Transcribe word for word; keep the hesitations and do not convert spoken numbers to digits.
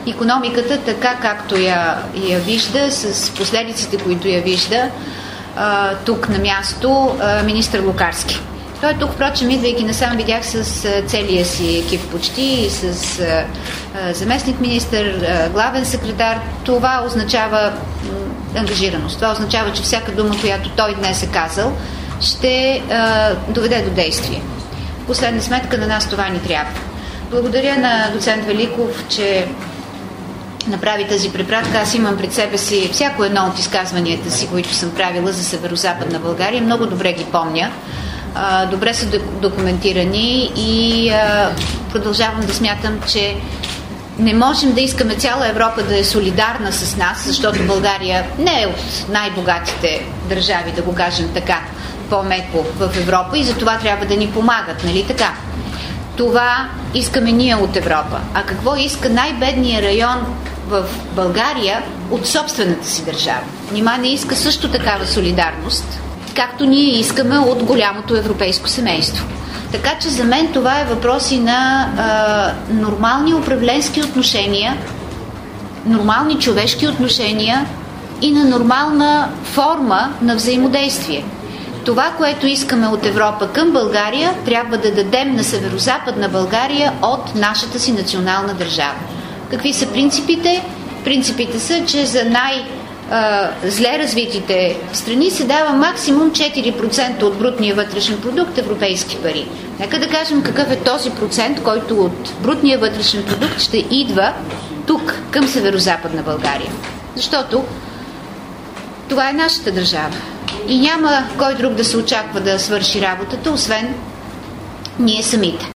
икономиката така, както я, я вижда, с последиците, които я вижда а, тук на място а, министър Лукарски. Той тук, впрочем, идвайки насам, видях с целия си екип почти и с а, а, заместник-министър, а, главен секретар. Това означава м, ангажираност. Това означава, че всяка дума, която той днес е казал, ще а, доведе до действие. В последна сметка на нас това ни трябва. Благодаря на доцент Великов, че направи тази препратка. Аз имам пред себе си всяко едно от изказванията си, които съм правила за Северозападна България. Много добре ги помня. А, добре са документирани и а, продължавам да смятам, че не можем да искаме цяла Европа да е солидарна с нас, защото България не е от най-богатите държави, да го кажем така, по-меко в Европа, и за това трябва да ни помагат, нали така? Това искаме ние от Европа. А какво иска най-бедният район в България от собствената си държава? Нима не иска също такава солидарност, както ние искаме от голямото европейско семейство. Така че за мен това е въпрос и на а, нормални управленски отношения, нормални човешки отношения и на нормална форма на взаимодействие. Това, което искаме от Европа към България, трябва да дадем на Северозападна България от нашата си национална държава. Какви са принципите? Принципите са, че за най-зле развитите страни се дава максимум четири процента от брутния вътрешен продукт европейски пари. Нека да кажем какъв е този процент, който от брутния вътрешен продукт ще идва тук, към Северозападна България. Защото това е нашата държава. И няма кой друг да се очаква да свърши работата, освен ние самите.